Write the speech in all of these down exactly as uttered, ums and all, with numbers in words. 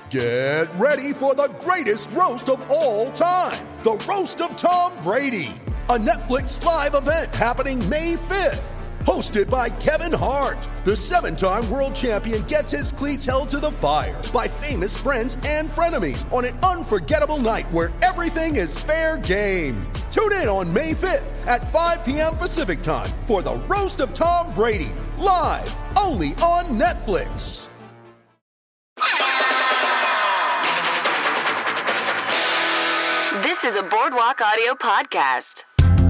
Get ready for the greatest roast of all time, the Roast of Tom Brady, a Netflix live event happening May fifth. Hosted by Kevin Hart, the seven-time world champion gets his cleats held to the fire by famous friends and frenemies on an unforgettable night where everything is fair game. Tune in on May fifth at five p.m. Pacific time for the Roast of Tom Brady, live only on Netflix. This is a Boardwalk Audio podcast.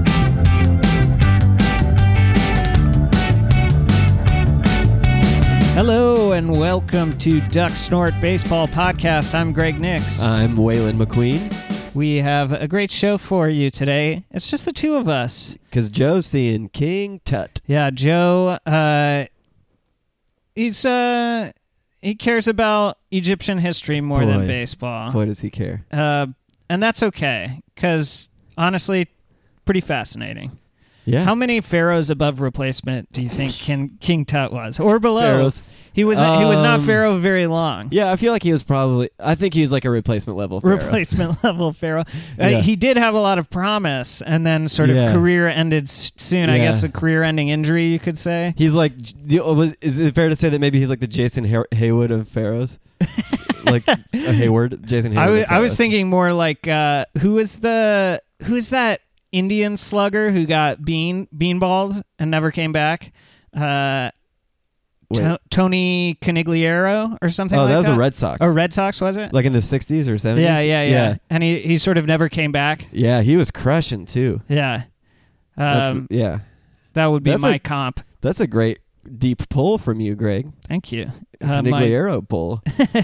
Hello and welcome to Duck Snort Baseball Podcast. I'm Greg Nix. I'm Waylon McQueen. We have a great show for you today. It's just the two of us. Because Joe's seeing King Tut. Yeah, Joe, uh, he's, uh, he cares about Egyptian history more Boy, than baseball. Boy, does he care. Uh, and that's okay, because honestly, pretty fascinating. Yeah. How many pharaohs above replacement do you think King, King Tut was, or below? Pharaohs. He was um, he was not pharaoh very long. Yeah, I feel like he was probably. I think he's like a replacement level pharaoh. Replacement level pharaoh. Uh, Yeah. He did have a lot of promise, and then sort of Yeah. career ended s- soon. I Yeah. guess a career-ending injury, you could say. He's like. Was, is it fair to say that maybe he's like the Jason Hay- Haywood of pharaohs? Like a Hayward, Jason Hayward. I, w- of I was pharaohs. thinking more like uh, who is the who is that Indian slugger who got bean beanballed and never came back? Uh, to- Tony Conigliaro or something Oh, like that that? was a Red Sox. Oh, Red Sox, was it? Like in the sixties or seventies? yeah, yeah, yeah, Yeah, And he, he sort of never came back. yeah he was crushing too. Yeah. That's, Um, yeah. that would be that's my a- comp. That's a great deep pull from you, Greg. Thank you. Uh, my- Conigliaro pull.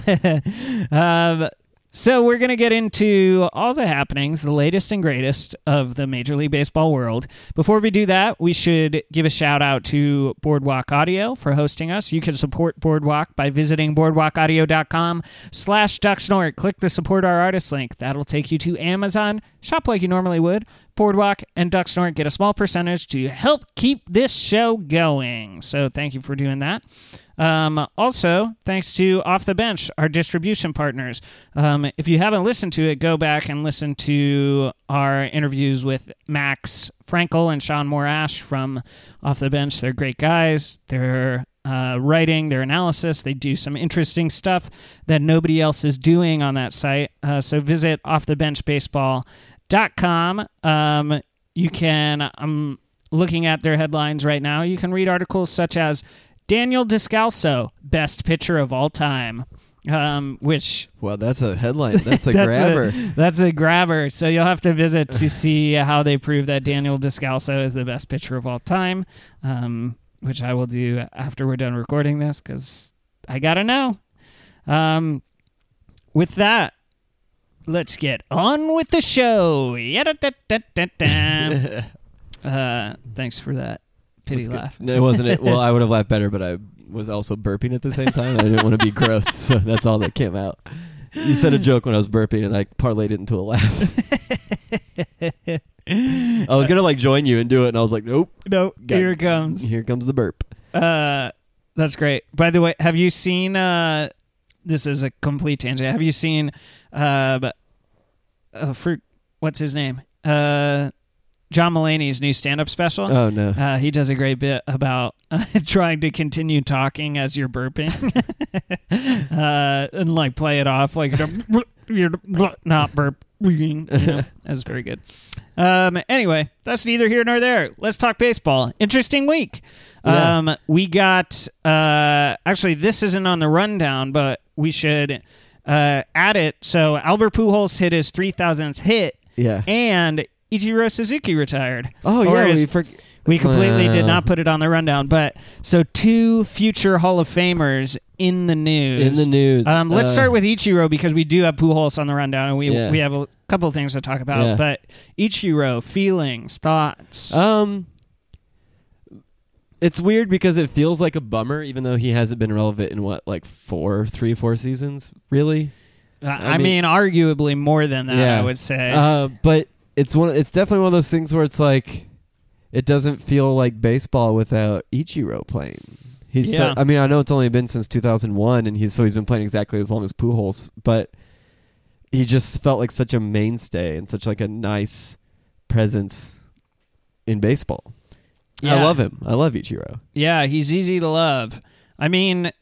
um, so we're going to get into all the happenings, the latest and greatest of the Major League Baseball world. Before we do that, we should give a shout out to Boardwalk Audio for hosting us. You can support Boardwalk by visiting boardwalkaudio.com slash ducksnort. Click the support our artists link. That'll take you to Amazon. Shop like you normally would. Boardwalk and Ducksnort get a small percentage to help keep this show going. So thank you for doing that. Um, also, thanks to Off the Bench, our distribution partners. Um, if you haven't listened to it, go back and listen to our interviews with Max Frankel and Sean Morash from Off the Bench. They're great guys. Their uh, writing, their analysis, they do some interesting stuff that nobody else is doing on that site. Uh, so visit off the bench baseball dot com. Um, you can, I'm looking at their headlines right now. You can read articles such as Daniel Descalso, best pitcher of all time, um, which... Well, that's a headline. That's a that's grabber. A, that's a grabber. So you'll have to visit to see how they prove that Daniel Descalso is the best pitcher of all time, um, which I will do after we're done recording this because I got to know. Um, with that, let's get on with the show. uh, thanks for that pity laugh. No, it wasn't it. Well, I would have laughed better, but I was also burping at the same time. I didn't want to be gross, so that's all that came out. You said a joke when I was burping, and I parlayed it into a laugh. I was gonna like join you and do it, and I was like, nope. Nope. Got- Here it comes. Here comes the burp. Uh, that's great. By the way, have you seen? Uh, this is a complete tangent. Have you seen? Uh, uh for what's his name? Uh. John Mulaney's new stand-up special. Oh, no. Uh, he does a great bit about uh, trying to continue talking as you're burping, uh, and like play it off like you're not burping. You know, that's very good. Um, anyway, that's neither here nor there. Let's talk baseball. Interesting week. Yeah. Um, we got uh, actually this isn't on the rundown, but we should uh, add it. So Albert Pujols hit his three thousandth hit. Yeah. And Ichiro Suzuki retired. Oh, Or yeah. is- We, for- we completely did Wow. not put it on the rundown. But so two future Hall of Famers in the news. In the news. Um, let's Uh, start with Ichiro because we do have Pujols on the rundown, and we Yeah. we have a couple of things to talk about. Yeah. But Ichiro, feelings, thoughts. Um, it's weird because it feels like a bummer, even though he hasn't been relevant in what, like four, three, four seasons, really. I, I I mean, mean- arguably more than that, Yeah. I would say. Uh, but it's one. It's definitely one of those things where it's like, it doesn't feel like baseball without Ichiro playing. He's. Yeah. So, I mean, I know it's only been since two thousand one, and he's so he's been playing exactly as long as Pujols, but he just felt like such a mainstay and such like a nice presence in baseball. Yeah. I love him. I love Ichiro. Yeah, he's easy to love. I mean,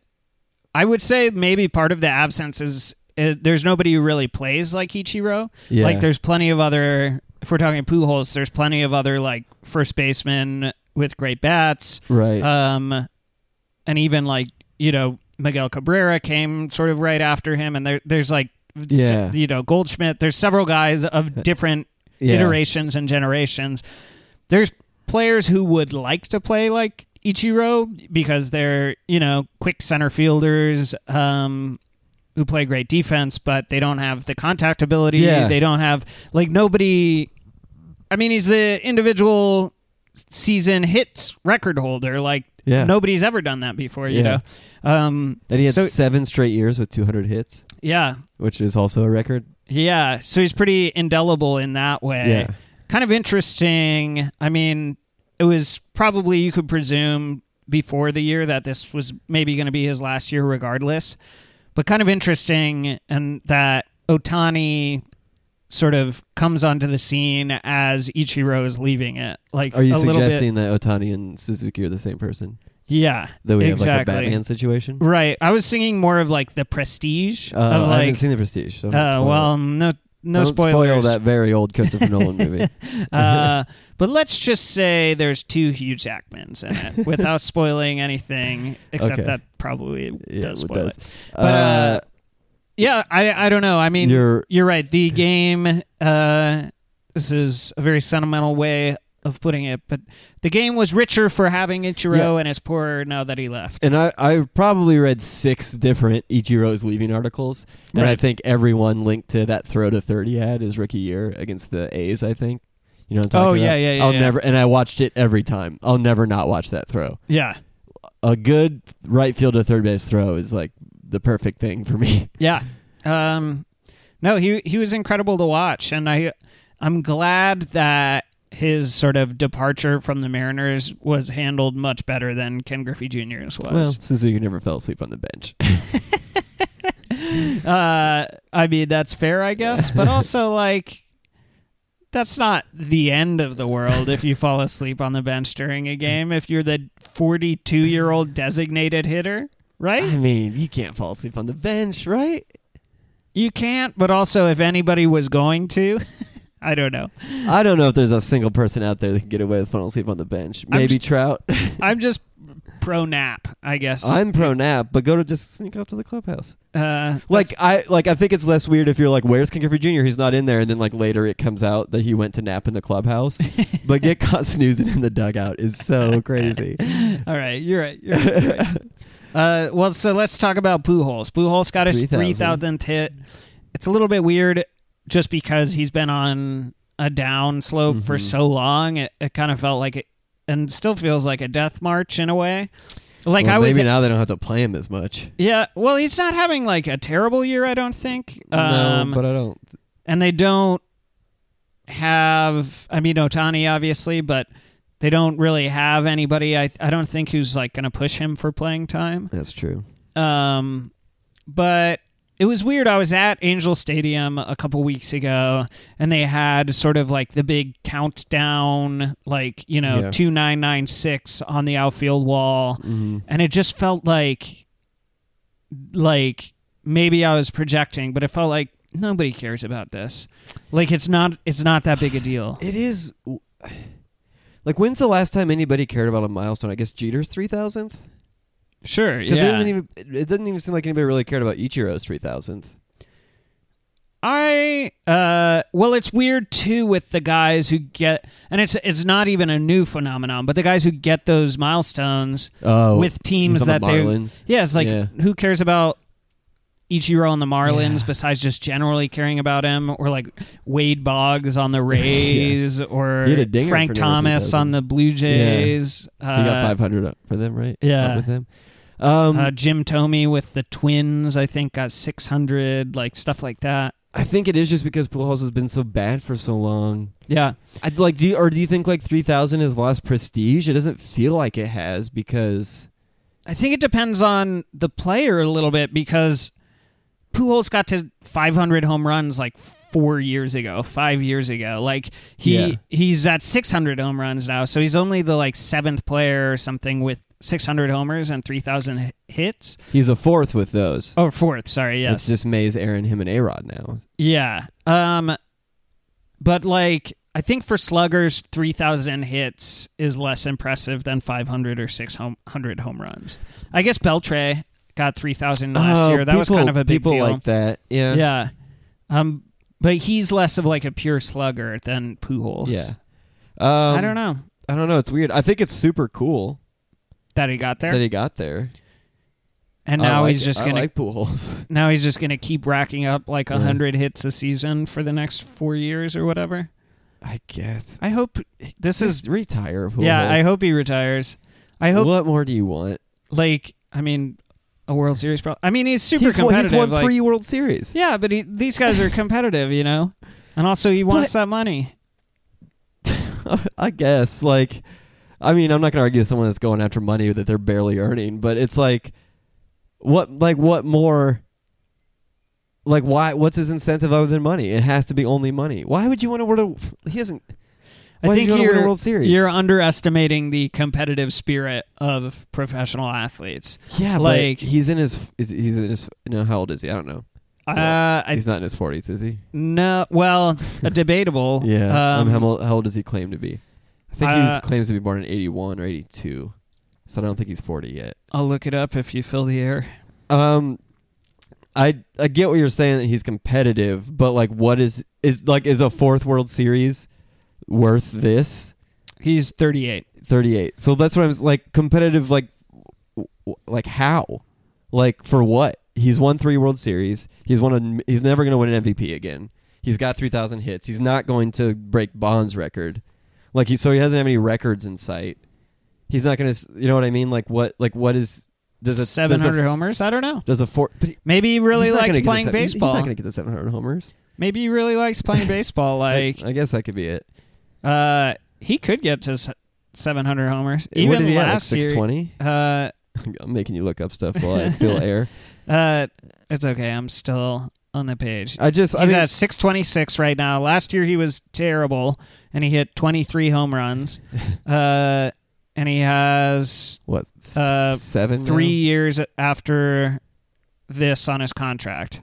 I would say maybe part of the absence is uh, there's nobody who really plays like Ichiro. Yeah. Like, there's plenty of other, if we're talking Pujols, there's plenty of other, like, first basemen with great bats. Right. Um, and even, like, you know, Miguel Cabrera came sort of right after him, and there, there's, like, Yeah. s- you know, Goldschmidt. There's several guys of different Yeah. iterations and generations. There's players who would like to play like Ichiro because they're, you know, quick center fielders um, who play great defense, but they don't have the contact ability. Yeah. They don't have, like, nobody. I mean, he's the individual season hits record holder. Like, Yeah. nobody's ever done that before, you Yeah. know? Um, And he had so, seven straight years with two hundred hits, yeah. which is also a record. Yeah. So he's pretty indelible in that way. Yeah. Kind of interesting. I mean, it was probably, you could presume before the year that this was maybe going to be his last year regardless. But kind of interesting, and that Ohtani sort of comes onto the scene as Ichiro is leaving it. Like, Are you a little suggesting bit, that Ohtani and Suzuki are the same person? yeah, That we exactly. have like a Batman situation? Right. I was thinking more of like the prestige Uh, of I like, haven't seen The Prestige. So don't uh, spoil well, it. no, no don't spoilers. spoil that very old Christopher Nolan movie. uh, but let's just say there's two Hugh Jackmans in it, without spoiling anything, except Okay. that probably Yeah, does it spoil does. it. But uh, yeah, I I don't know. I mean, You're- you're right. The game. Uh, this is a very sentimental way of putting it, but the game was richer for having Ichiro, Yeah. and it's poorer now that he left. And I, I probably read six different Ichiro's leaving articles, and I Right. think everyone linked to that throw to third he had his rookie year against the A's, I think. You know what I'm Oh, talking yeah, about? yeah, yeah, I'll yeah. never, and I watched it every time. I'll never not watch that throw. Yeah, A good right field to third base throw is like the perfect thing for me. yeah. Um, no, he he was incredible to watch, and I I'm glad that his sort of departure from the Mariners was handled much better than Ken Griffey Junior's was. Well, Suzuki never fell asleep on the bench. uh, I mean, that's fair, I guess, but also, like, that's not the end of the world if you fall asleep on the bench during a game, if you're the forty-two-year-old designated hitter, right? I mean, you can't fall asleep on the bench, right? You can't, but also if anybody was going to, I don't know. I don't know if there's a single person out there that can get away with falling asleep on the bench. I'm Maybe j- Trout. I'm just pro nap, I guess. I'm pro nap, but go to just sneak up to the clubhouse. uh, Like that's- I like I think it's less weird if you're like, where's Ken Griffey Junior? He's not in there, and then like later it comes out that he went to nap in the clubhouse. But get caught snoozing in the dugout is so crazy. all right, you're right. You're right, you're right. Uh, well, so let's talk about Pujols. Pujols got his three thousandth hit. It's a little bit weird just because he's been on a down slope Mm-hmm. for so long. It, it kind of felt like it, and still feels like a death march in a way. Like Well, I was, maybe now they don't have to play him as much. yeah. Well, he's not having like a terrible year, I don't think. Um, no, but I don't. and they don't have. I mean, Ohtani obviously, but they don't really have anybody. I I don't think who's like going to push him for playing time. That's true. Um, but it was weird. I was at Angel Stadium a couple weeks ago, and they had sort of like the big countdown, like, you know, Yeah. two nine nine six on the outfield wall, Mm-hmm. and it just felt like, like maybe I was projecting, but it felt like nobody cares about this. Like it's not, it's not that big a deal. It is. Like, when's the last time anybody cared about a milestone? I guess Jeter's three thousandth. Sure, Because yeah. it doesn't even it doesn't even seem like anybody really cared about Ichiro's three thousandth. I uh well it's weird too with the guys who get, and it's it's not even a new phenomenon, but the guys who get those milestones Oh, with teams he's on the that they Marlins. yeah it's like Yeah. who cares about Ichiro on the Marlins Yeah. besides just generally caring about him, or like Wade Boggs on the Rays or He had a dinger Frank for number Thomas two thousand. on the Blue Jays. He got Uh, five hundred for them, right? yeah. Up with him. Um, uh, Jim Thome with the Twins, I think, got six hundred, like stuff like that. I think it is just because Pujols has been so bad for so long. Yeah. I'd like, do you, or do you think like three thousand has lost prestige? It doesn't feel like it has because I think it depends on the player a little bit because Pujols got to five hundred home runs like four years ago, five years ago. Like he Yeah. he's at six hundred home runs now, so he's only the like seventh player or something with six hundred homers and three thousand hits. He's a fourth with those. Oh, fourth. Sorry, yes. It's just Mays, Aaron, him, and A-Rod now. Yeah. Um, but like I think for sluggers, three thousand hits is less impressive than five hundred or six hundred home runs. I guess Beltre got three thousand last Oh, year. That was people- kind of a big people deal. like that. Yeah. Yeah. Um, but he's less of like a pure slugger than Pujols. Yeah. Um, I don't know I don't know. It's weird. I think it's super cool that he got there. that he got there. and I now like he's it. just I gonna like Pujols. now he's just gonna keep racking up like a Yeah. hundred hits a season for the next four years or whatever. I guess. I hope this is. Just retire. Pujols. Yeah, I hope he retires. I hope What more do you want? like I mean, a World Series. Pro- I mean, he's super He's won, competitive. he's won like- three World Series. yeah, but he, these guys are competitive, you know, and also he wants that money. I guess. Like, I mean, I'm not going to argue with someone that's going after money that they're barely earning, but it's like, what, like, what more? Like, why? What's his incentive other than money? It has to be only money. Why would you want to win a? He doesn't. Why I think would you want to win you're a World Series? you're underestimating the competitive spirit of professional athletes. yeah, like- but he's in his. Is, he's in his. No, how old is he? I don't know. Uh, I He's not in his forties, is he? no, well, a debatable. Yeah. Um, Um, how, old, how old does he claim to be? I think he Uh, was, claims to be born in eighty-one or eighty-two, so I don't think he's forty yet. I'll look it up if you fill the air. Um, I I get what you're saying that he's competitive, but like, what is is like is a fourth World Series worth this? He's thirty-eight. thirty-eight. So that's what I'm like competitive. Like, w- w- like how? Like for what? He's won three World Series. He's won. A, he's never going to win an M V P again. He's got three thousand hits. He's not going to break Bond's record. Like he, so he doesn't have any records in sight. He's not going to. You know what I mean? Like what? Like what is? Does a seven hundred does a, homers? I don't know. Does a four? But he, Maybe he really he's not likes gonna get playing the se- baseball. He's not going to get the seven hundred homers. Maybe he really likes playing baseball. Like, I, I guess that could be it. uh, he could get to s- seven hundred homers. Even what is he at? Like last six year. twenty? Uh, I'm making you look up stuff while I feel air. uh, it's okay. I'm still on the page. I just. He's I mean, at six twenty-six right now. Last year he was terrible, and he hit twenty-three home runs. uh, and he has what? s- uh, seven. three now? years after this on his contract.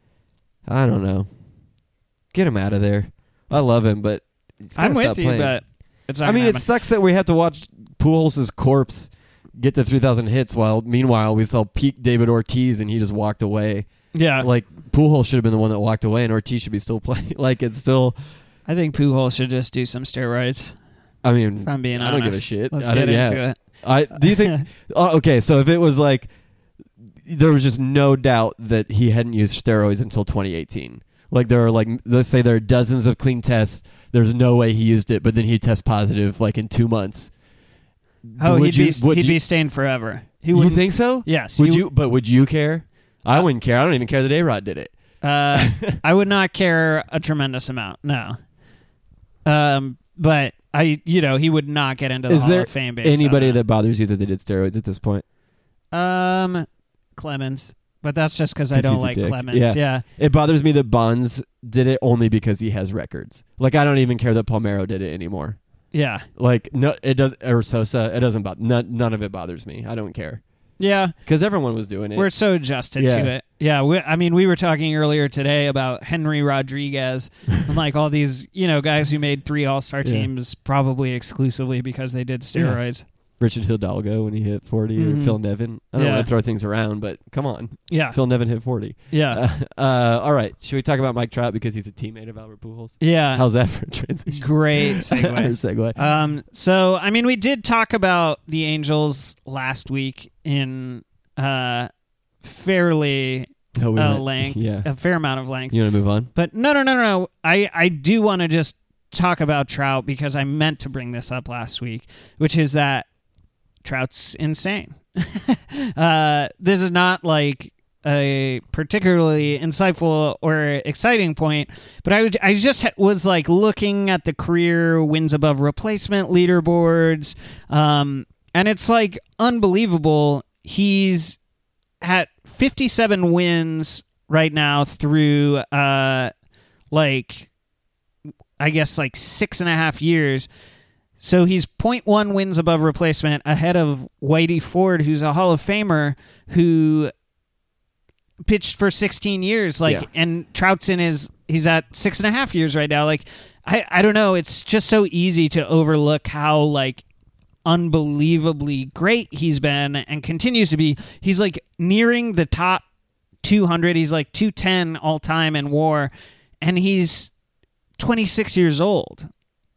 I don't know. Get him out of there. I love him, but he's gotta I'm stop with you, playing. but it's not I mean, gonna it sucks that we have to watch Pujols' corpse get to three thousand hits, while meanwhile we saw peak David Ortiz and he just walked away. Yeah, Like Pujols should have been the one that walked away, and Ortiz should be still playing. Like it's still. I think Pujols should just do some steroids. I mean, If I'm being I honest, don't give a shit. Let's I get don't- yeah. into it. I do you think? oh, okay, so if it was like there was just no doubt that he hadn't used steroids until twenty eighteen. Like there are like let's say there are dozens of clean tests. There's no way he used it, but then he'd test positive like in two months. Oh, Would he'd you- be would he'd you- be stained forever. He You wouldn't- think so? Yes. Would he you? But would you care? I wouldn't care. I don't even care that A-Rod did it. Uh, I would not care a tremendous amount. No. Um, but I, you know, he would not get into the Is Hall there of Fame based on anybody that. that bothers you that they did steroids at this point? Um, Clemens, but that's just because I 'Cause don't he's a like dick. Clemens. Yeah. Yeah. It bothers me that Bonds did it only because he has records. Like I don't even care that Palmeiro did it anymore. Yeah. Like no, it does. Or Sosa, it doesn't bother. None, none of it bothers me. I don't care Yeah. because everyone was doing it. We're so adjusted Yeah. to it. Yeah. We, I mean, we were talking earlier today about Henry Rodriguez and like all these, you know, guys who made three All-Star Yeah. teams probably exclusively because they did steroids. Richard Hidalgo when he hit forty, Mhm. or Phil Nevin. I don't Yeah. want to throw things around, but come on, Yeah. Phil Nevin hit forty. Yeah. Uh, uh, all right, should we talk about Mike Trout because he's a teammate of Albert Pujols? Yeah. How's that for a transition? Great Or segue. segue. Um, so, I mean, we did talk about the Angels last week in uh, fairly No, we uh, went- length, Yeah. a fair amount of length. You want to move on? But no, no, no, no, no. I, I do want to just talk about Trout because I meant to bring this up last week, which is that Trout's insane. uh, this is not like a particularly insightful or exciting point, but I, would, I just was like looking at the career wins above replacement leaderboards, um, and it's like unbelievable. he's at fifty-seven wins right now through, uh, like, I guess like six and a half years. So he's zero point one wins above replacement ahead of Whitey Ford, who's a Hall of Famer who pitched for sixteen years. Like, Yeah. and Trout's in his, he's at six and a half years right now. Like, I, I don't know. It's just so easy to overlook how, like, unbelievably great he's been and continues to be. He's like nearing the top two hundred. He's like two ten all time in WAR, and he's twenty-six years old.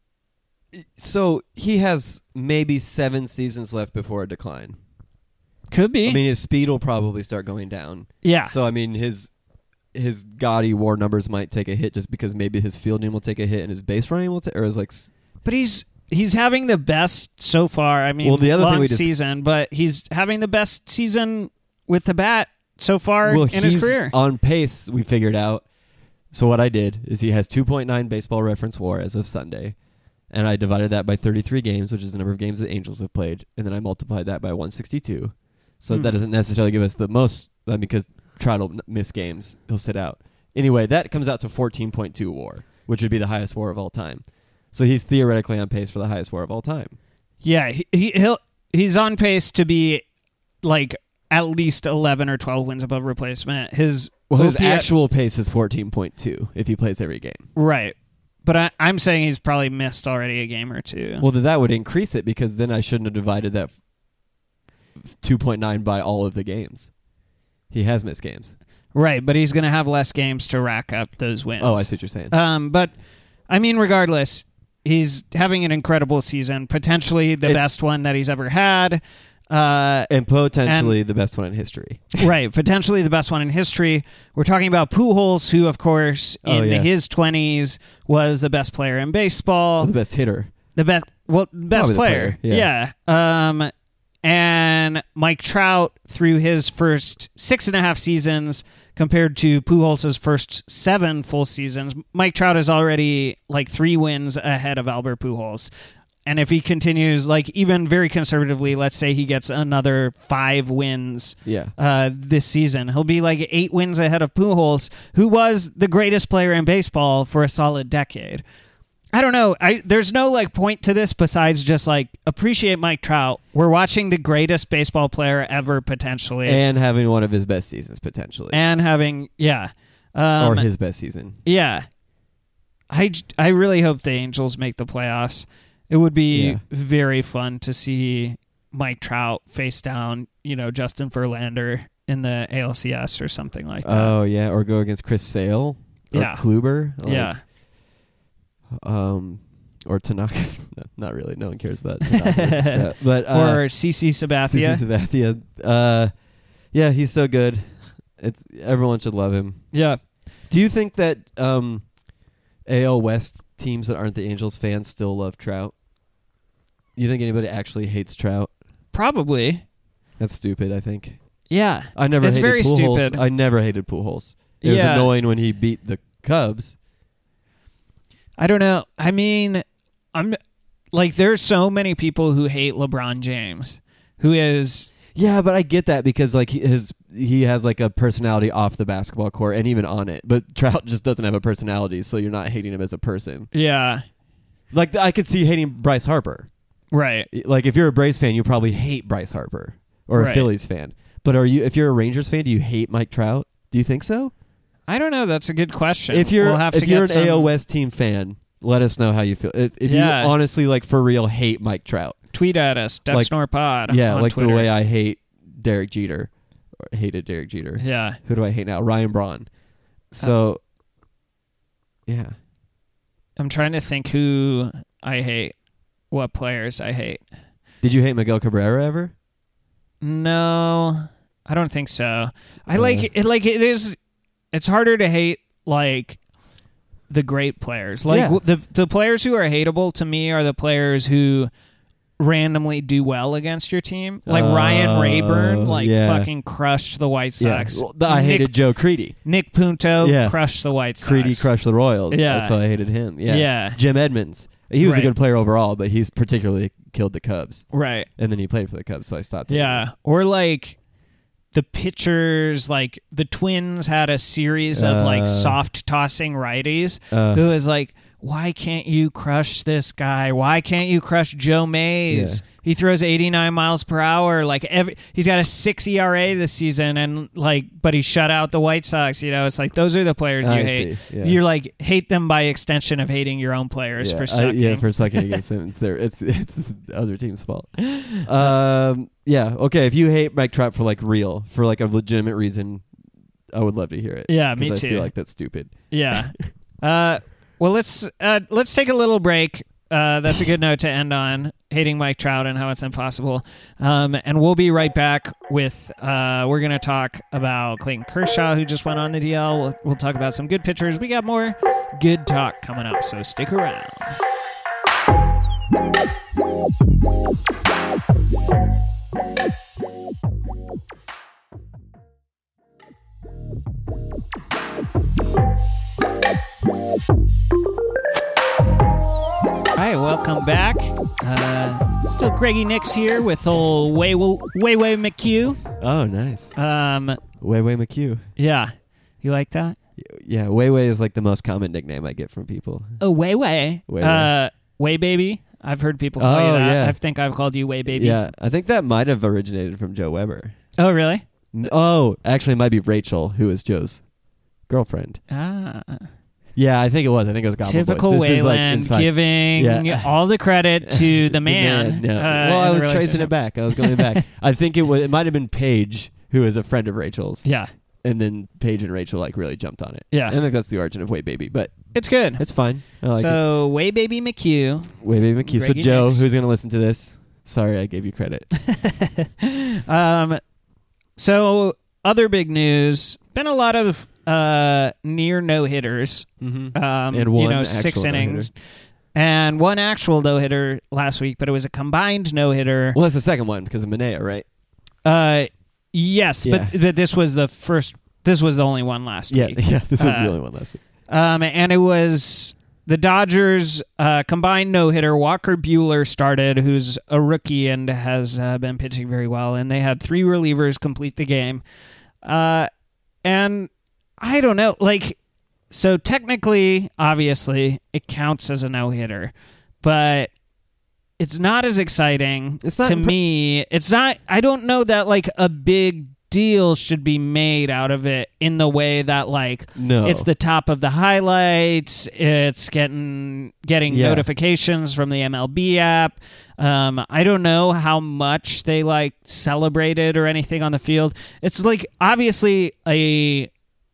So he has maybe seven seasons left before a decline. Could be. I mean, his speed will probably start going down. yeah. So I mean, his his gaudy WAR numbers might take a hit just because maybe his fielding will take a hit and his base running will take, or is like. But he's he's having the best so far. I mean, Well, the other long thing we dis- season, but he's having the best season with the bat so far well, in he's his career. on pace. We figured out. So what I did is he has two point nine Baseball Reference WAR as of Sunday, and I divided that by thirty-three games, which is the number of games the Angels have played, and then I multiplied that by one sixty-two. So Hmm. that doesn't necessarily give us the most, uh, because Trout will n- miss games. He'll sit out. Anyway, that comes out to fourteen point two WAR, which would be the highest WAR of all time. So he's theoretically on pace for the highest WAR of all time. Yeah, he, he he'll he's on pace to be like at least eleven or twelve wins above replacement. His Well, his O P S actual pace is fourteen point two if he plays every game. right, but I, I'm saying he's probably missed already a game or two. Well, then that would increase it, because then I shouldn't have divided that two point nine by all of the games. He has missed games. Right, but he's going to have less games to rack up those wins. Oh, I see what you're saying. Um, but I mean, regardless, he's having an incredible season, potentially the It's- best one that he's ever had. Uh, and potentially the best one in history. right, potentially the best one in history. We're talking about Pujols, who, of course, Oh, in yeah. his twenties was the best player in baseball. The best hitter. The best, well, best Probably the player. player, yeah. Um, and Mike Trout, through his first six and a half seasons compared to Pujols' first seven full seasons, Mike Trout is already like three wins ahead of Albert Pujols. And if he continues, like even very conservatively, let's say he gets another five wins Yeah. uh, this season, he'll be like eight wins ahead of Pujols, who was the greatest player in baseball for a solid decade. I don't know. I there's no like point to this besides just like appreciate Mike Trout. We're watching the greatest baseball player ever potentially, And having one of his best seasons, potentially. and having yeah, um, or his best season. yeah. I j- I really hope the Angels make the playoffs. It would be Yeah. very fun to see Mike Trout face down, you know, Justin Verlander in the A L C S or something like that. Oh, yeah. Or go against Chris Sale. Or Yeah. Kluber. Like, yeah. Um, or Tanaka. No, not really. No one cares about Tanaka. But, uh, Or C C Sabathia. C C Sabathia. Uh, yeah, he's so good. It's everyone should love him. Yeah. Do you think that um, A L West teams that aren't the Angels fans still love Trout? Do you think anybody actually hates Trout? Probably. That's stupid, I think. Yeah. I never It's hated very Pujols. stupid. I never hated Pujols. It Yeah. was annoying when he beat the Cubs. I don't know. I mean, I'm like there's so many people who hate LeBron James, who is Yeah, but I get that because like he- his he has like a personality off the basketball court and even on it. But Trout just doesn't have a personality, so you're not hating him as a person. yeah, Like I could see hating Bryce Harper. right. Like if you're a Braves fan, you probably hate Bryce Harper, or Right. a Phillies fan. But are you? If you're a Rangers fan, do you hate Mike Trout? Do you think so? I don't know. That's a good question. If you're we'll have if to you're get an some, A L West team fan, let us know how you feel. If, if Yeah. you honestly like for real hate Mike Trout, tweet at us, Death like- Snore Pod. yeah, on like Twitter. the way I hate Derek Jeter, or hated Derek Jeter. Yeah, Who do I hate now? Ryan Braun. So, yeah. I'm trying to think who I hate, what players I hate. Did you hate Miguel Cabrera ever? No, I don't think so. I Uh. like it. Like it is. It's harder to hate like the great players. Like Yeah. w- the the players who are hateable to me are the players who randomly do well against your team. Like Ryan Oh, Rayburn, like yeah. fucking crushed the White Sox. Yeah. Well, th- I Nick, hated Joe Creedy. Nick Punto Yeah. crushed the White Sox. Creedy crushed the Royals. Yeah. So I hated him. Yeah. Yeah. Jim Edmonds. He was Right. a good player overall, but he's particularly killed the Cubs. Right. And then he played for the Cubs, so I stopped. hating him. Yeah. Or like the pitchers, like the Twins had a series of Uh. like soft tossing righties Uh. who was like, why can't you crush this guy? Why can't you crush Joe Mays? Yeah. He throws eighty-nine miles per hour. Like every, he's got a six E R A this season, and like, but he shut out the White Sox. You know, it's like those are the players you I hate. see, yeah. You're like hate them by extension of hating your own players yeah, for I- sucking. yeah, for sucking against them. It's their, it's it's the other team's fault. Um, yeah, okay. If you hate Mike Trout for like real, for like a legitimate reason, I would love to hear it. Yeah, me 'cause too. I feel like that's stupid. Yeah. Uh, well, let's uh, let's take a little break. Uh, that's a good note to end on. Hating Mike Trout and how it's impossible. Um, and we'll be right back with. Uh, we're gonna talk about Clayton Kershaw, who just went on the D L. We'll, we'll talk about some good pitchers. We got more good talk coming up, so stick around. All right, welcome back. Uh, still Greggy Nix here with old Way Way Way McHugh. Oh, nice. Um, Way Way McHugh. yeah, you like that? Yeah, Way Way is like the most common nickname I get from people. Oh, Way Way, Way uh, Way Baby. I've heard people call you Oh, that. yeah. I think I've called you Way Baby. Yeah, I think that might have originated from Joe Weber. Oh, really? N- Oh, actually, it might be Rachel, who is Joe's girlfriend. Ah, Yeah, I think it was. I think it was Goblin typical Boys. This is, like, Wayland inside- giving Yeah. all the credit to the The man. yeah. uh, well, in I the was tracing relationship. it back. I was going back. I think it was. It might have been Paige, who is a friend of Rachel's. Yeah, And then Paige and Rachel like really jumped on it. Yeah. I think that's the origin of Way Baby, but it's good. it's fine. I like it. So, Way Baby McHugh. Way Baby McHugh. So Greggy Joe, Nix. who's going to listen to this? Sorry, I gave you credit. um, so other big news. Been a lot of uh, near no hitters. Mm-hmm. Um, And one you know, actual six innings, no-hitter. and one actual no hitter last week, but it was a combined no hitter. Well, that's the second one because of Manea, right? Uh, yes, Yeah. but but this was the first. This was the only one last Yeah, week. yeah. This was Uh, the only one last week. Um, and it was the Dodgers uh, combined no hitter. Walker Buehler started, who's a rookie and has uh, been pitching very well. And they had three relievers complete the game. Uh, and I don't know, like, so technically, obviously, it counts as a no hitter, but it's not as exciting It's not to impre- me. It's not. I don't know that like a big deal should be made out of it in the way that like No. it's the top of the highlights. It's getting getting Yeah. notifications from the M L B app. Um, I don't know how much they like celebrated or anything on the field. It's like obviously a,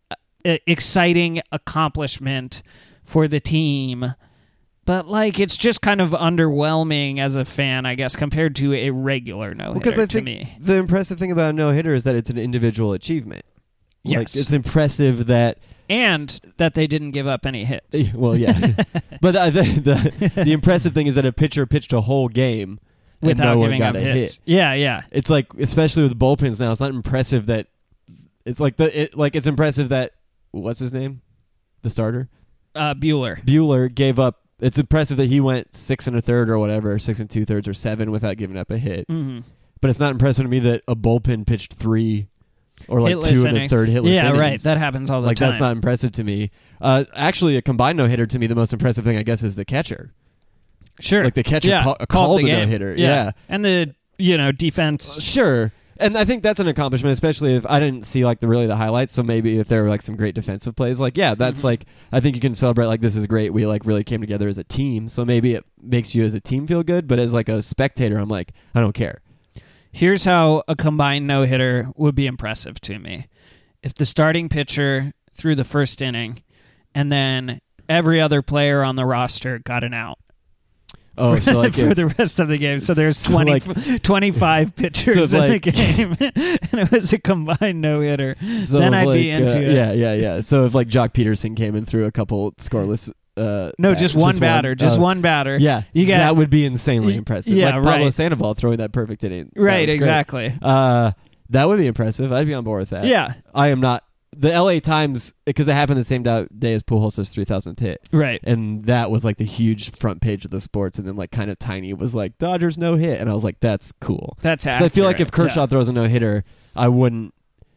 a exciting accomplishment for the team, but like it's just kind of underwhelming as a fan, I guess, compared to a regular no hitter Because I to think me. the impressive thing about a no hitter is that it's an individual achievement. Like, Yes. it's impressive that. And that they didn't give up any hits. Well, yeah, but the, the the the impressive thing is that a pitcher pitched a whole game and Without no one giving got up a hits. hit. Yeah, yeah. It's like, especially with bullpens now, it's not impressive that it's like the it, like it's impressive that what's his name, the starter Uh, Bueller. Bueller gave up. It's impressive that he went six and a third or whatever, six and two thirds or seven without giving up a hit. Mm-hmm. But it's not impressive to me that a bullpen pitched three or like Hitless two and a innings. third hitless Yeah, innings. right. That happens all the Like time. that's not impressive to me. Uh, actually, a combined no hitter to me, the most impressive thing I guess is the catcher. Sure. Like the catcher yeah, ca- called called the the game. no-hitter. Yeah. And the, you know, defense. Sure. And I think that's an accomplishment, especially if I didn't see like the really the highlights. So maybe if there were like some great defensive plays, like yeah, that's Mhm. like I think you can celebrate like this is great. We like really came together as a team. So maybe it makes you as a team feel good. But as like a spectator, I'm like I don't care. Here's how a combined no-hitter would be impressive to me. If the starting pitcher threw the first inning and then every other player on the roster got an out. Oh, for, so like for if- the rest of the game. So there's So twenty, like- twenty-five pitchers So in like- the game, and it was a combined no-hitter. So then if, I'd be like, into uh, it. Yeah, yeah, yeah. So if like Jock Peterson came and threw a couple scoreless. Uh, No, bat- just one batter. Just oh, one batter. Yeah, You get- that would be insanely Y- impressive. yeah, like Pablo right. Sandoval throwing that perfect inning. That Right, was great. exactly. Uh, that would be impressive. I'd be on board with that. Yeah, I am not. The L A Times, because it happened the same da- day as Pujols' three thousandth hit. right. And that was like the huge front page of the sports. And then like kind of tiny was like Dodgers no hit. And I was like, that's cool. That's So I feel like if accurate. Kershaw Yeah. throws a no hitter, I wouldn't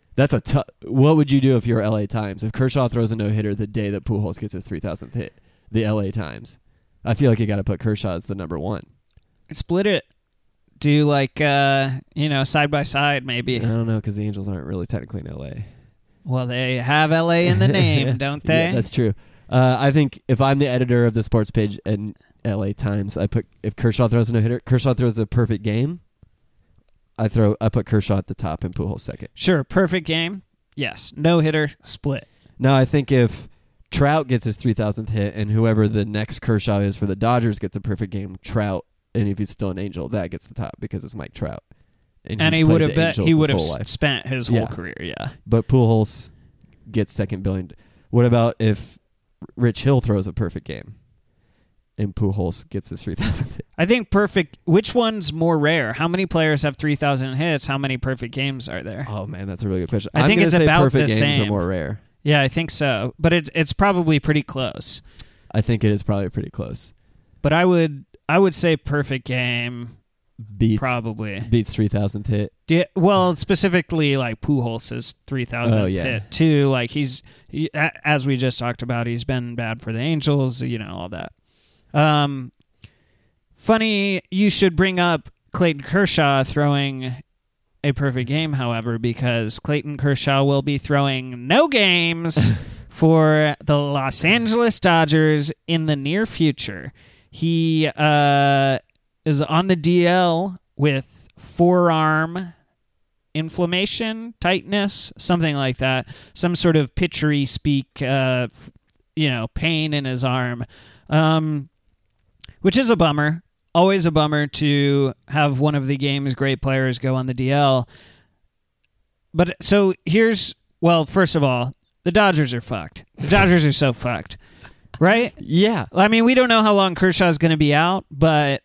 That's a tough. What would you do if you're L A Times? If Kershaw throws a no-hitter the day that Pujols gets his three thousandth hit, the L A Times. I feel like you got to put Kershaw as the number one. Split it. Do like, uh, you know, side by side maybe. I don't know because the Angels aren't really technically in L A. Well, they have L A in the name, don't they? Yeah, that's true. Uh, I think if I'm the editor of the sports page in L A Times, I put if Kershaw throws a no-hitter, Kershaw throws a perfect game. I throw. I put Kershaw at the top and Pujols second. Sure, perfect game. Yes, no hitter, split. Now I think if Trout gets his three thousandth hit and whoever the next Kershaw is for the Dodgers gets a perfect game, Trout, and if he's still an Angel, that gets the top because it's Mike Trout. And, and he would have bet he would have spent his whole yeah. career, yeah. But Pujols gets second billion. What about if Rich Hill throws a perfect game and Pujols gets his three thousandth hit? I think perfect. Which one's more rare? How many players have three thousand hits? How many perfect games are there? Oh man, that's a really good question. I I'm think it's say about perfect the games same. are more rare. Yeah, I think so. But it, it's probably pretty close. I think it is probably pretty close. But I would I would say perfect game beats probably beats three thousandth hit. Yeah, well, specifically like Pujols' three thousandth oh, yeah. hit too. Like he's he, as we just talked about, he's been bad for the Angels. You know all that. Um, funny you should bring up Clayton Kershaw throwing a perfect game, however, because Clayton Kershaw will be throwing no games for the Los Angeles Dodgers in the near future. He uh, is on the D L with forearm inflammation, tightness, something like that. Some sort of pitchery speak, uh, f- you know, pain in his arm, um, which is a bummer. Always a bummer to have one of the game's great players go on the D L. But so here's, well, first of all, the Dodgers are fucked. The Dodgers are so fucked, right? Yeah. I mean, we don't know how long Kershaw's going to be out, but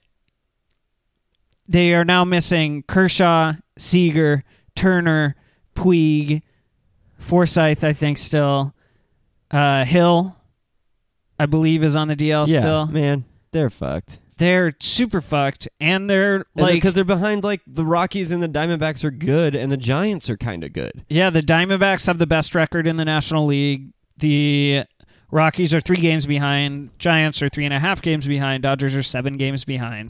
they are now missing Kershaw, Seager, Turner, Puig, Forsythe, I think still. Uh, Hill, I believe, is on the D L yeah, still. Man, they're fucked. They're super fucked, and they're like because they're behind. Like the Rockies and the Diamondbacks are good, and the Giants are kind of good. Yeah, the Diamondbacks have the best record in the National League. The Rockies are three games behind. Giants are three and a half games behind. Dodgers are seven games behind.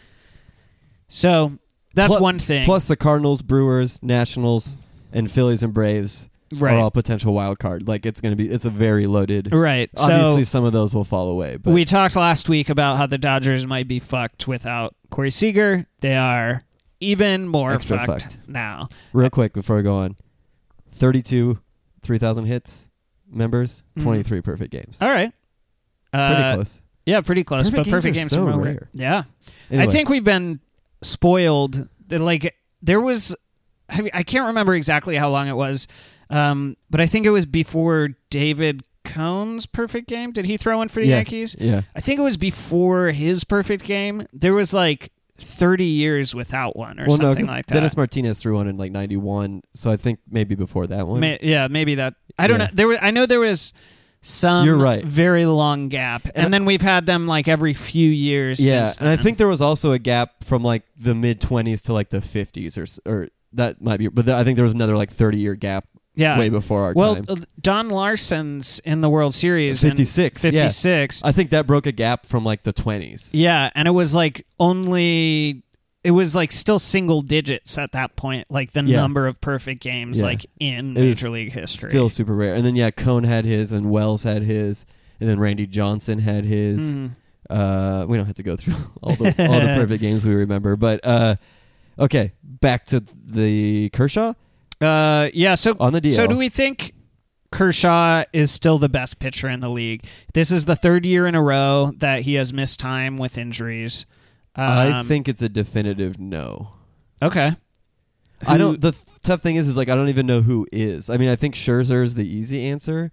So that's plus, one thing. Plus the Cardinals, Brewers, Nationals, and Phillies and Braves right. are all potential wild card. Like it's going to be, it's a very loaded. Right. Obviously, so some of those will fall away. But we talked last week about how the Dodgers might be fucked without Corey Seager. They are even more Extra fucked, fucked now. Real quick before we go on, thirty-two, three thousand hits members, Mm. twenty-three perfect games. All right. Uh, Pretty close. Yeah, pretty close. Perfect but perfect games games are are so more rare. Yeah. Anyway. I think we've been spoiled. Like there was, I, mean, I can't remember exactly how long it was, um, but I think it was before David Cohn's perfect game. Did he throw in for the yeah. Yankees? Yeah. I think it was before his perfect game. There was like thirty years without one or well, something no, like that. Dennis Martinez threw one in like ninety-one, so I think maybe before that one. May, yeah, maybe that. I don't Yeah. know. There was, I know there was some You're right. very long gap, and, And then we've had them like every few years. Yeah, since and I then. think there was also a gap from like the mid twenties to like the fifties, or s- or that might be. But th- I think there was another like thirty year gap. yeah. Way before our well, time. uh, Don Larson's in the World Series in fifty-six. yeah. fifty-six. I think that broke a gap from like the twenties. Yeah, and it was like only it was like still single digits at that point, like the Yeah. number of perfect games Yeah. like in It was Major League history. Still super rare. And then yeah, Cone had his, and Wells had his, and then Randy Johnson had his. Mhm. Uh, we don't have to go through all the all the perfect games we remember, but uh, okay, back to the Kershaw Uh, yeah. So on the D L. So do we think Kershaw is still the best pitcher in the league? This is the third year in a row that he has missed time with injuries. Um, I think it's a definitive no. Okay. I Who- don't. The th- tough thing is, is like I don't even know who is. I mean, I think Scherzer is the easy answer,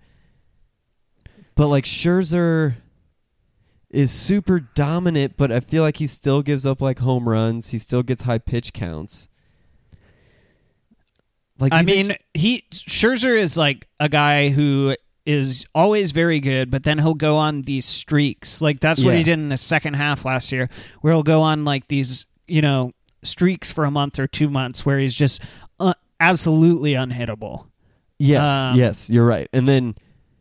but like Scherzer is super dominant, but I feel like he still gives up like home runs. He still gets high pitch counts. Like I you think- mean, he Scherzer is like a guy who is always very good, but then he'll go on these streaks. Like that's what Yeah. he did in the second half last year, where he'll go on like these, you know, streaks for a month or two months, where he's just uh, absolutely unhittable. Yes, Um, yes, you're right. And then,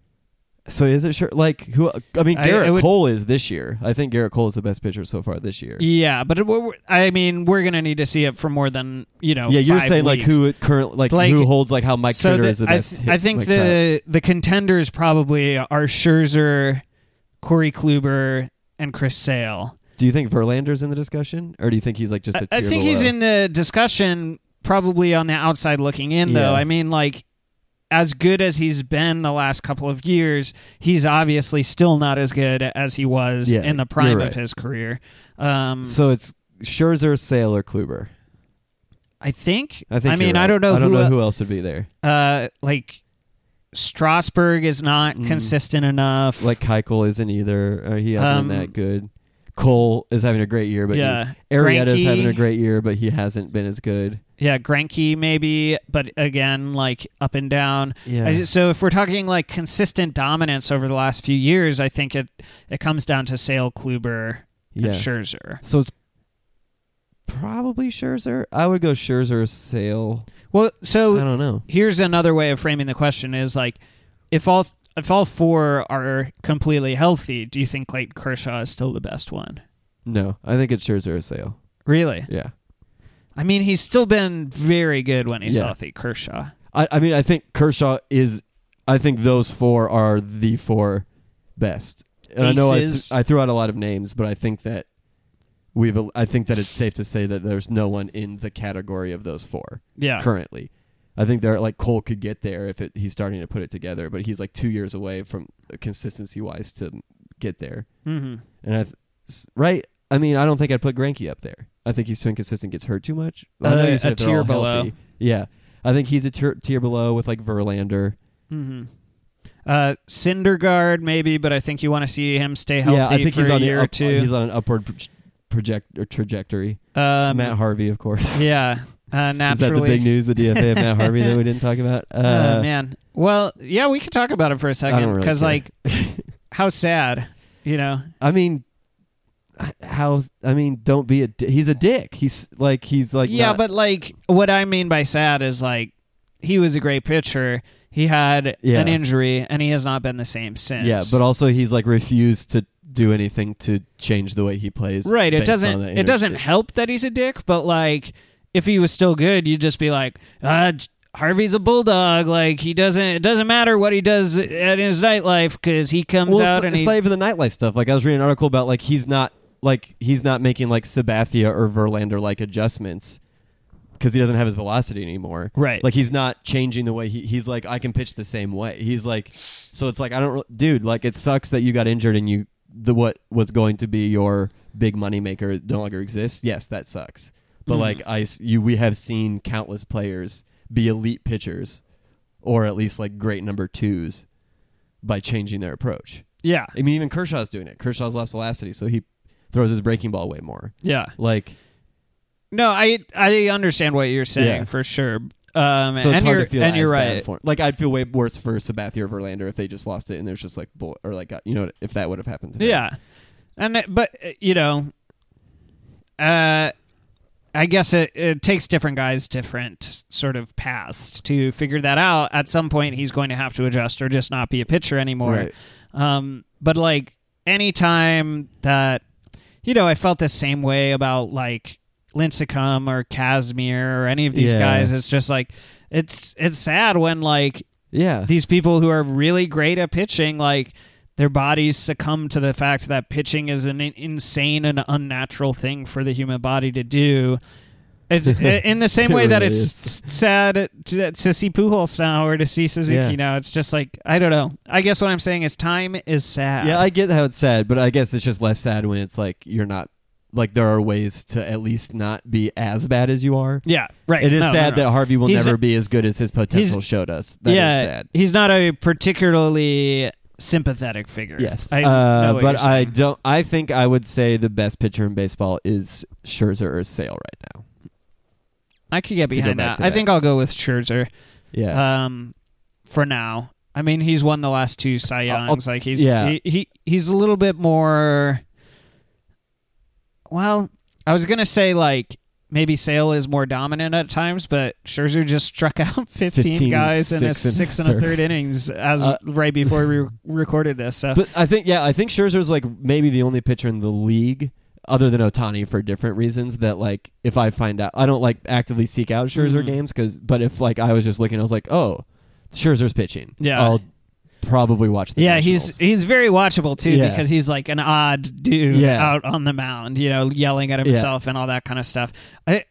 so is it sure? Like who? I mean, I- Garrett it would- Cole is this year. I think Garrett Cole is the best pitcher so far this year. Yeah, but it, we're- I mean, we're gonna need to see it for more than you know. Yeah, you're five saying like weeks. who current like, Like, who holds like how Mike So Tritter the- is the I, best. th- hit- I think like, the the contenders probably are Scherzer, Corey Kluber, and Chris Sale. Do you think Verlander's in the discussion, or do you think he's like just a I, I tier think he's below? in the discussion, probably on the outside looking in. Though Yeah. I mean, like as good as he's been the last couple of years, he's obviously still not as good as he was Yeah, in the prime you're of right. his career. Um, So it's Scherzer, Sale, or Kluber. I think. I think. I mean, you're I don't right. know. I don't who, know who else would be there. Uh, like Strasburg is not Mm. consistent enough. Like Keuchel isn't either. Or he hasn't Um, been that good. Cole is having a great year, but Yeah. he's, Arrieta's Greinke- having a great year, but he hasn't been as good. Yeah, Greinke maybe, but again, like up and down. Yeah. I- so if we're talking like consistent dominance over the last few years, I think it it comes down to Sale, Kluber, Yeah. and Scherzer. So it's probably Scherzer. I would go Scherzer, Sale. Well, I so don't know. here's another way of framing the question: is like if all if all four are completely healthy, do you think Clayton Kershaw is still the best one? No, I think it's Scherzer or Sale. Really? Yeah. I mean, he's still been very good when he's Yeah. healthy, Kershaw. I, I mean, I think Kershaw is. I think those four are the four best. And I know I, Aces. th- I threw out a lot of names, but I think that we've. I think that it's safe to say that there's no one in the category of those four Yeah. currently. I think they're like Cole could get there if it, he's starting to put it together, but he's like two years away from consistency wise to get there. Mm-hmm. And I, th- s- right? I mean, I don't think I'd put Greinke up there. I think he's too inconsistent, gets hurt too much. I know Uh, you said a if they're tier all below. healthy. Yeah, I think he's a tier, tier below with like Verlander. Mm-hmm. Uh, Syndergaard maybe, but I think you want to see him stay healthy yeah, I think for he's a on the year up, or two. He's on an upward pro- project or trajectory. um, Matt Harvey, of course. yeah, uh, Is that naturally. the big news? The D F A of Matt Harvey that we didn't talk about. Uh, Uh, man, well, yeah, we could talk about it for a I second don't really because, care. like, how sad, you know? I mean, how? I mean, don't be a. Di- he's a dick. He's like he's like yeah, not- but like, what I mean by sad is like, he was a great pitcher. He had Yeah. an injury, and he has not been the same since. yeah, but also he's like refused to do anything to change the way he plays. right, it based on doesn't. the It doesn't injury. help that he's a dick, but like, if he was still good, you'd just be like, ah, J- Harvey's a bulldog. Like he doesn't. It doesn't matter what he does in his nightlife because he comes Well, out it's, and it's he. not even the nightlife stuff. Like I was reading an article about like he's not like he's not making like Sabathia or Verlander like adjustments because he doesn't have his velocity anymore. Right. Like he's not changing the way he he's like I can pitch the same way. He's like so it's like I don't re- dude like it sucks that you got injured and you the what was going to be your big money maker no longer exists. Yes, that sucks. But Mhm. like I s- you we have seen countless players be elite pitchers or at least like great number twos by changing their approach. yeah. I mean, even Kershaw's doing it. Kershaw's lost velocity, so he throws his breaking ball way more. Yeah. Like, No, I I understand what you're saying Yeah. for sure. Um, so it's and hard you're to feel and as you're bad right. for him. Like, I'd feel way worse for Sabathia or Verlander if they just lost it and there's just like bull or like you know if that would have happened to them. Yeah, and it- but uh, you know, uh, I guess it, it takes different guys different sort of paths to figure that out. At some point, he's going to have to adjust or just not be a pitcher anymore. Right. Um, but like anytime that you know, I felt the same way about like Lincecum or Kazmir or any of these Yeah. guys. It's just like it's it's sad when like Yeah. these people who are really great at pitching, like their bodies succumb to the fact that pitching is an in- insane and unnatural thing for the human body to do. It's, in the same It way that really it's sad to, to see Pujols now or to see Suzuki Yeah. now. It's just like, I don't know. I guess what I'm saying is time is sad. Yeah, I get how it's sad, but I guess it's just less sad when it's like you're not like there are ways to at least not be as bad as you are. Yeah, right. It is No, no, sad no. that Harvey will He's never not- be as good as his potential he's- showed us. That is yeah, sad. he's not a particularly sympathetic figure. Yes, I know uh, what but you're I saying. don't. I think I would say the best pitcher in baseball is Scherzer or Sale right now. I could get go behind back that. to I that. think I'll go with Scherzer. Yeah, Um, for now, I mean, he's won the last two Cy I'll- Youngs. Like he's yeah. he, he he's a little bit more. Well, I was gonna say like maybe Sale is more dominant at times, but Scherzer just struck out fifteen, fifteen guys in a six and six and a third. third innings as Uh, right before we re- recorded this. So. But I think, yeah, I think Scherzer's like maybe the only pitcher in the league, other than Ohtani for different reasons, that like if I find out, I don't like actively seek out Scherzer Mhm. games, because but if like I was just looking, I was like, oh, Scherzer's pitching. Yeah. I'll probably watch the Yeah, Nationals. he's he's very watchable too Yeah. because he's like an odd dude Yeah. out on the mound, you know, yelling at himself and all that kind of stuff. I,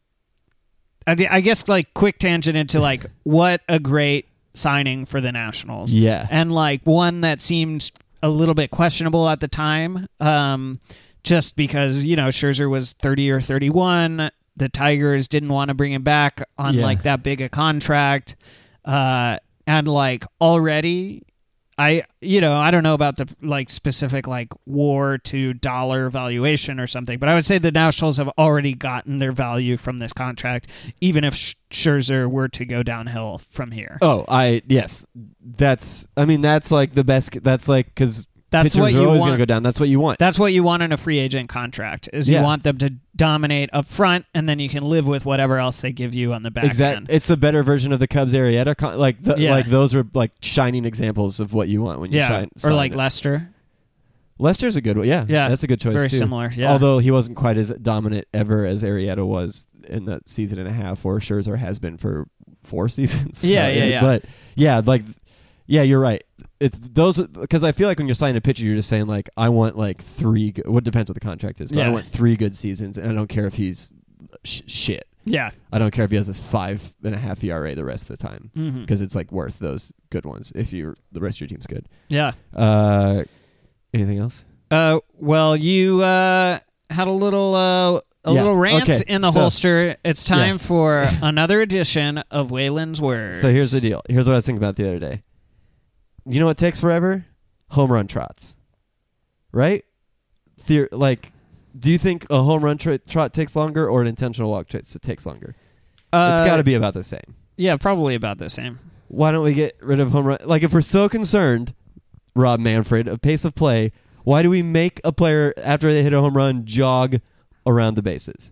I, I guess like quick tangent into like what a great signing for the Nationals. Yeah. And like one that seemed a little bit questionable at the time, um, just because, you know, Scherzer was thirty or thirty-one. The Tigers didn't want to bring him back on Yeah. like that big a contract. Uh, and like already, I, you know, I don't know about the like specific like war to dollar valuation or something, but I would say the Nationals have already gotten their value from this contract, even if Sch- Scherzer were to go downhill from here. Oh, I yes, that's. I mean, that's like the best. That's like because That's pitchers what are you always want. going to go down. That's what you want. That's what you want in a free agent contract, is you Yeah. want them to dominate up front, and then you can live with whatever else they give you on the back Exact. end. It's a better version of the Cubs Arrieta. Con- like the, Yeah. like those are like shining examples of what you want when you Yeah, shine. or sign like it. Lester. Lester's a good one. Yeah, Yeah, that's a good choice. very too. similar, yeah. Although he wasn't quite as dominant ever as Arrieta was in that season and a half, or Scherzer has been for four seasons. Yeah, Uh, yeah, yeah. But yeah, like yeah, you're right. It's those because I feel like when you're signing a pitcher, you're just saying like I want like three. Good, what depends what the contract is, but I Yeah. want three good seasons, and I don't care if he's sh- shit. Yeah. I don't care if he has this five and a half E R A the rest of the time, Mhm. because it's like worth those good ones if you the rest of your team's good. Yeah. Uh, anything else? Uh, well, you uh, had a little uh, a Yeah, little rant okay, in the so- holster. It's time Yeah. for another edition of Waylon's Words. So here's the deal. Here's what I was thinking about the other day. You know what takes forever? Home run trots. Right? Theor- like, do you think a home run tr- trot takes longer or an intentional walk t- takes longer? Uh, it's got to be about the same. Yeah, probably about the same. Why don't we get rid of home run? Like, if we're so concerned, Rob Manfred, of pace of play, why do we make a player, after they hit a home run, jog around the bases?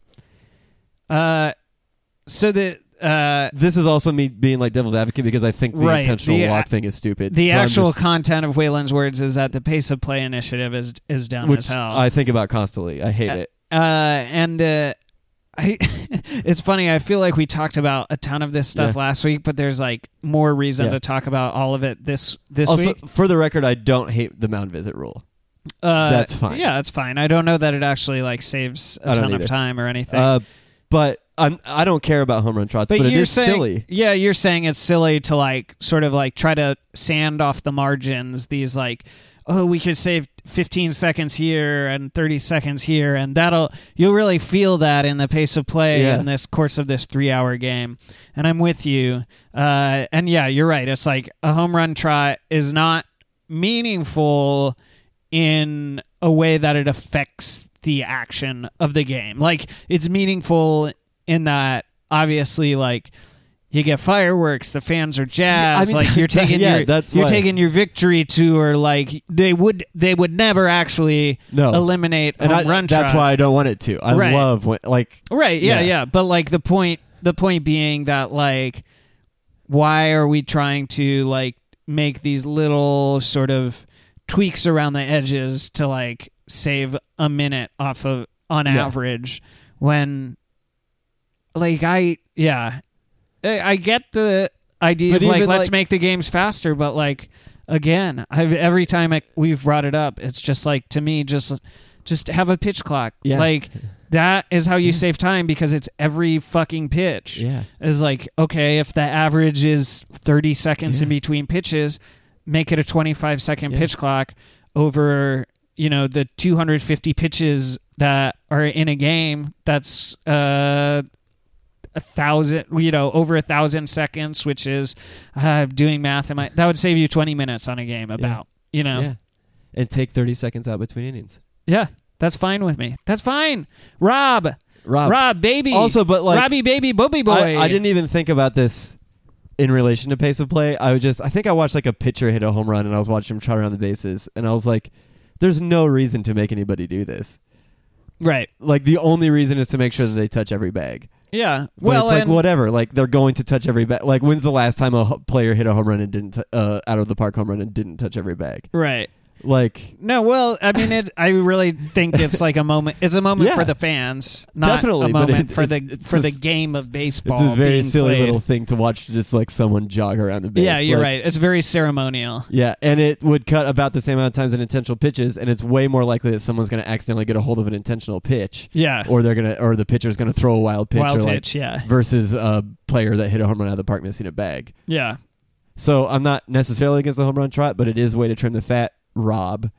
Uh, so the uh, This is also me being like devil's advocate because I think the Right, intentional the- walk thing is stupid. the So I'm actual just- content of Waylon's Words is that the pace of play initiative is is dumb which as hell. I think about constantly. I hate Uh, it. Uh, and uh, I, it's funny. I feel like we talked about a ton of this stuff Yeah. last week, but there's like more reason Yeah. to talk about all of it this this Also, week. for the record, I don't hate the mound visit rule. Uh, that's fine. Yeah, that's fine. I don't know that it actually like saves a I don't ton of either. time or anything. Uh, but I'm I don't care about home run trots, but, but it you're is saying, silly. yeah, you're saying it's silly to like sort of like try to sand off the margins. These like, oh, we could save fifteen seconds here and thirty seconds here, and that'll you'll really feel that in the pace of play Yeah. in this course of this three-hour game. And I'm with you. Uh, and yeah, you're right. It's like a home run trot is not meaningful in a way that it affects the action of the game. Like, it's meaningful in that obviously like you get fireworks, the fans are jazzed, I mean, like you're taking yeah, your that's you're why. taking your victory tour. Like they would they would never actually No. eliminate And home I, run that's trots. why I don't want it to. I Right. love when like Right, yeah, Yeah. yeah. But like the point the point being that like why are we trying to like make these little sort of tweaks around the edges to like save a minute off of on Yeah. average when like I yeah. I, I get the idea But of like even, let's like- make the games faster, but like again, I've every time I, we've brought it up, it's just like to me just just have a pitch clock. Yeah. Like that is how you save time because it's every fucking pitch. Yeah. Is like, okay, if the average is thirty seconds Yeah. in between pitches, make it a twenty-five second Yeah. pitch clock over, you know, the two hundred fifty pitches that are in a game. That's uh, a thousand, you know, over a thousand seconds, which is uh, doing math. In my, that would save you twenty minutes on a game about, you know. Yeah. And take thirty seconds out between innings. Yeah, that's fine with me. That's fine. Rob. Rob. Rob, baby. Also, but like Robbie, baby, booby boy. I, I didn't even think about this in relation to pace of play. I was just I think I watched like a pitcher hit a home run and I was watching him trot around the bases and I was like, there's no reason to make anybody do this. Right. Like the only reason is to make sure that they touch every bag. Yeah. But Well, it's like and whatever. Like they're going to touch every bag. Like when's the last time a ho- player hit a home run and didn't t- uh, out of the park home run and didn't touch every bag? right. Like No, well, I mean, it. I really think it's like a moment. It's a moment Yeah. for the fans, not Definitely, a but moment it- for the it's- it's for the just- game of baseball. it's a very being silly played. little thing to watch, just like someone jog around a base. Yeah, you're Like, right. It's very ceremonial. Yeah, and it would cut about the same amount of times in intentional pitches, and it's way more likely that someone's going to accidentally get a hold of an intentional pitch, Yeah. or they're gonna, or the pitcher's going to throw a wild pitch, Wild or pitch. like Yeah. versus a player that hit a home run out of the park missing a bag. Yeah. So I'm not necessarily against the home run trot, but it is a way to trim the fat. Rob,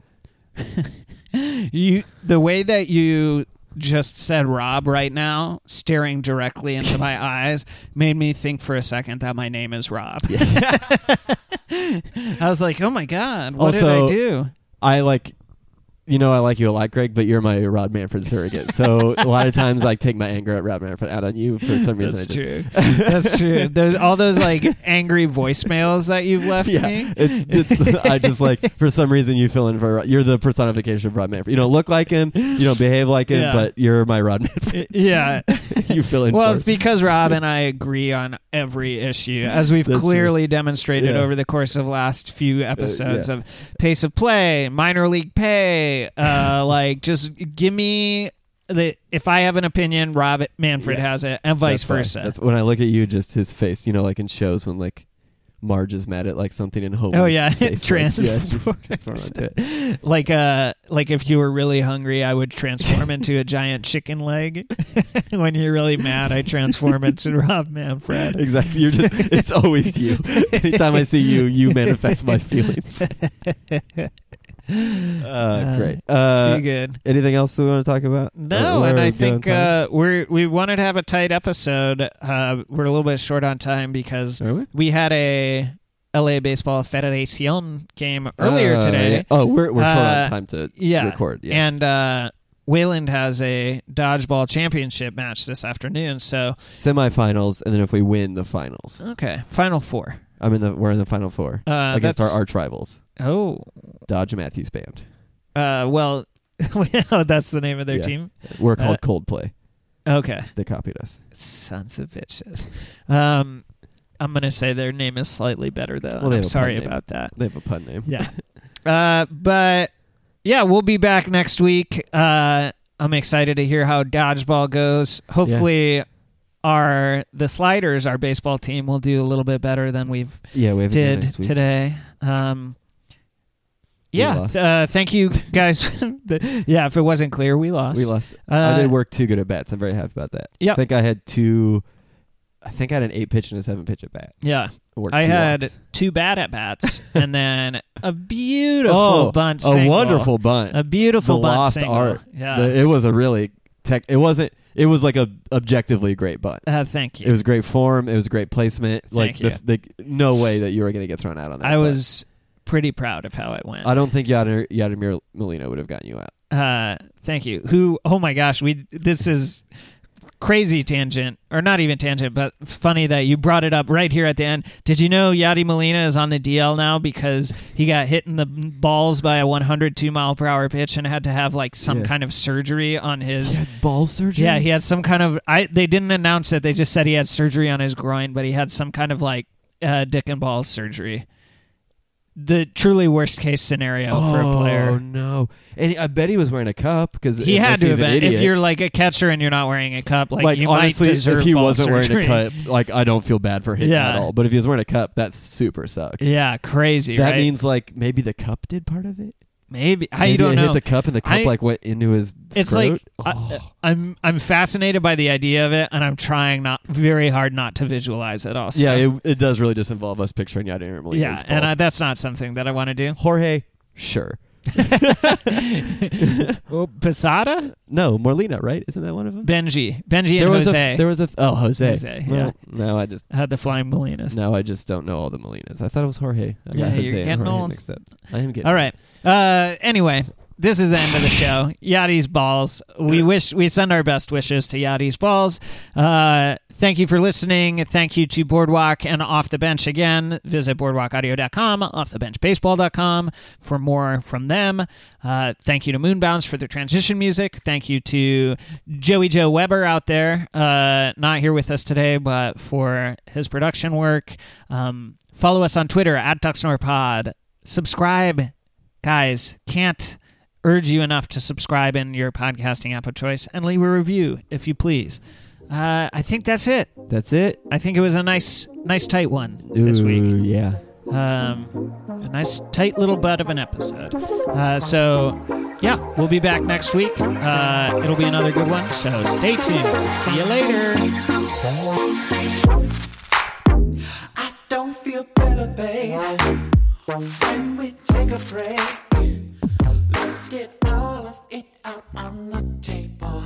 You the way that you just said Rob right now, staring directly into my eyes, made me think for a second that my name is Rob. I was like, oh my God, what did I Also, do? I like. You know, I like you a lot, Greg, but you're my Rod Manfred surrogate. So a lot of times I take my anger at Rod Manfred out on you for some reason. That's I just, true. That's true. There's all those like angry voicemails that you've left Yeah, me. it's, it's I just like for some reason you fill in for you're the personification of Rod Manfred. You don't look like him, you don't behave like him, Yeah. but you're my Rod Manfred. Yeah. You fill in. Well, for it's because Rob and I agree on every issue, as we've That's clearly demonstrated Yeah. over the course of last few episodes yeah. of pace of play, minor league pay. Uh, like, just give me the. If I have an opinion, Rob Manfred Yeah. has it, and vice That's fine. versa. That's when I look at you, just his face. You know, like in shows when like Marge is mad at like something in Homer's Oh yeah, face, Transformers. Like, yeah, transform onto it. like uh, like if you were really hungry, I would transform into a giant chicken leg. When you're really mad, I transform into Rob Manfred. Exactly. You're just. It's always you. Anytime I see you, you manifest my feelings. Uh, great. Uh, Too good. anything else that we want to talk about? No, Or and where I are we going think time? uh, we're we wanted to have a tight episode. Uh, we're a little bit short on time because Are we? we had a L A Baseball Federación game earlier Uh, today. yeah. Oh, we're we're short Uh, on time to Yeah, record. Yes. and uh, Wayland has a dodgeball championship match this afternoon. So semifinals, and then if we win the finals, okay, Final Four. I'm in the. We're in the final four Uh, against our that's- arch rivals, Oh, Dodge Matthews Band. uh, well, oh, that's the name of their Yeah. team. We're called Uh, Coldplay. Okay, They copied us. sons of bitches. Um, I'm gonna say their name is slightly better though. Well, they I'm have a sorry pun name. about that. They have a pun name. Yeah. uh, but yeah, we'll be back next week. Uh, I'm excited to hear how dodgeball goes. Hopefully, our the Sliders, our baseball team, will do a little bit better than we've Yeah, we have a game did next week. today. Um, We yeah. lost. Uh, thank you guys. The- yeah, if it wasn't clear, we lost. We lost. Uh, I did work two good at bats. I'm very happy about that. Yep. I think I had two. I think I had an eight pitch and a seven pitch at bat. Yeah. Worked I two had walks. two bad at bats and then a beautiful oh, bunt a single. wonderful bunt. A beautiful the bunt lost single. art. Yeah. The- it was a really tech. It wasn't. It was like a objectively great bunt. uh, thank you. It was great form. It was great placement. Like Thank the, the no way that you were going to get thrown out on that. I bunt. was pretty proud of how it went. I don't think Yadimir, Yadimir Molina would have gotten you out. Uh, thank you. Who? Oh my gosh, we. This is crazy tangent, or not even tangent, but funny that you brought it up right here at the end. Did you know Yadi Molina is on the D L now because he got hit in the balls by a one hundred two mile per hour pitch and had to have like some Yeah. kind of surgery on his. ball surgery. Yeah, he had some kind of. I. They didn't announce it. They just said he had surgery on his groin, but he had some kind of like uh, dick and balls surgery. The truly worst case scenario oh, for a player. no! And I bet he was wearing a cup because He had to have been. If you're like a catcher and you're not wearing a cup, like, like you honestly, might deserve if he ball wasn't surgery. wearing a cup, like I don't feel bad for him Yeah. at all. But if he was wearing a cup, that super sucks. Yeah, crazy. that right? means like maybe the cup did part of it. maybe I Maybe don't it know. hit the cup and the cup I- like went into his. It's scrot? like Oh. I, I'm I'm fascinated by the idea of it, and I'm trying not very hard not to visualize it. Also, yeah, it, it does really just involve us picturing Yadimir Molina's yeah, and balls. I, that's not something that I want to do. Jorge, sure. Oh, Posada, No, Molina, right? Isn't that one of them? Benji, Benji, there and was Jose. a there was a oh Jose. Jose, Well, yeah. now I just had the flying Molinas. now I just don't know all the Molinas. I thought it was Jorge. I Yeah, got Jose you're and getting Jorge old. mixed up. I am getting All right. Uh, anyway, this is the end of the show. Yadi's balls. We wish we send our best wishes to Yadi's balls. Uh, Thank you for listening. Thank you to Boardwalk and Off the Bench again. Visit boardwalk audio dot com, off the bench baseball dot com for more from them. Uh, thank you to Moonbounce for their transition music. Thank you to Joey Joe Weber out there, uh, not here with us today, but for his production work. Um, follow us on Twitter at DucksNorPod. Subscribe, guys. Can't urge you enough to subscribe in your podcasting app of choice and leave a review, if you please. Uh, I think that's it. That's it. I think it was a nice, nice tight one this Ooh, week. Yeah. Um, a nice tight little butt of an episode. Uh, so, yeah, we'll be back next week. Uh, it'll be another good one. So stay tuned. See you later. I don't feel better, babe. When we take a break, let's get all of it out on the table.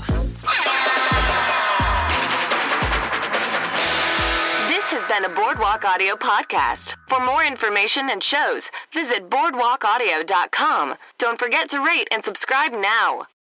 This has been a Boardwalk Audio podcast. For more information and shows, visit boardwalk audio dot com. Don't forget to rate and subscribe now.